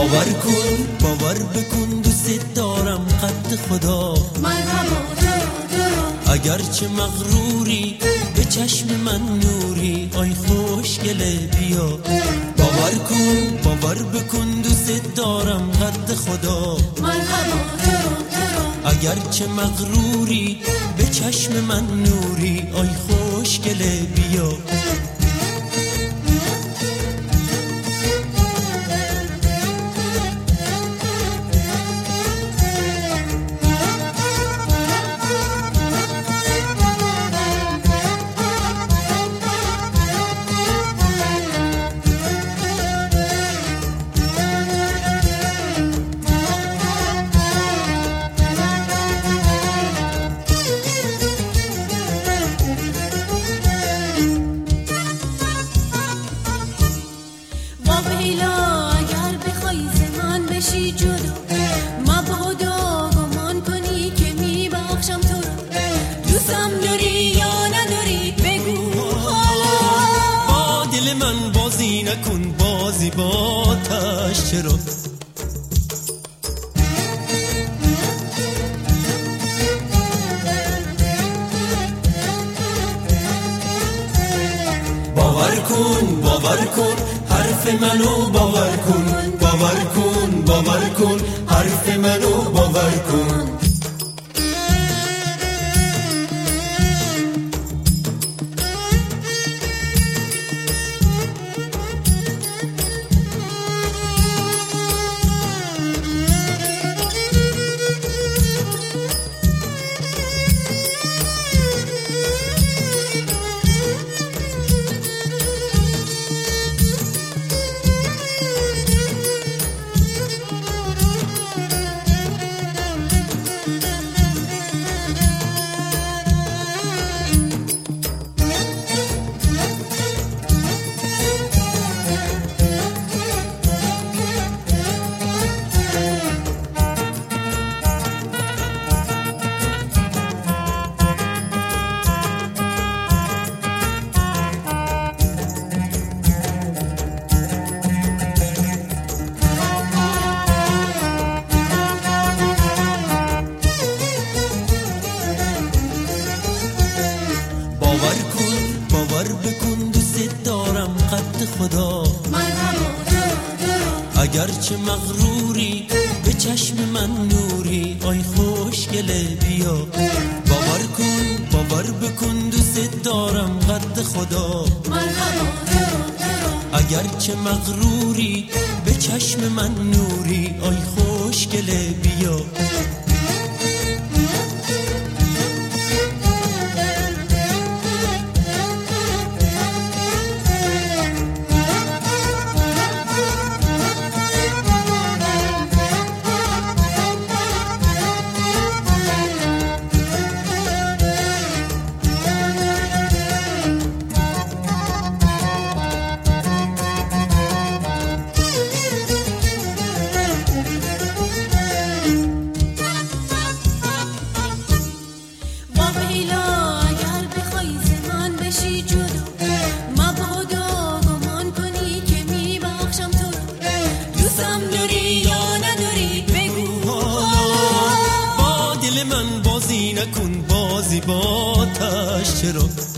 باور بکن دوست دارم قد خدا. مرحبا درو اگرچه مغروری به چشم من نوری، آی خوشگله بیا. باور بکن دوست دارم قد خدا. مرحبا درو اگرچه مغروری به چشم من نوری، آی خوشگله بیا. اگر بخوای ز من بشی جدا، مبادا گمان کنی که میبخشم تو رو. دوستم داری یا نداری بگو حالا. با دل من بازی نکن، بازی با آتش چرا. باور کن حرف منو باور کن حرف منو باور کن. باور بکن دوست دارم قد خدا. مرحبا درو اگرچه مغروری به چشم من نوری، آی خوشگله بیا. باور بکن دوست دارم قد خدا. مرحبا درو اگرچه مغروری به چشم من نوری، آی خوشگله بیا. اگر بخوای ز من بشی جدا، مبادا گمان کنی که میبخشم تو رو. دوستم داری یا نداری بگو حالا. با دل من بازی نکن، بازی با آتش چرا.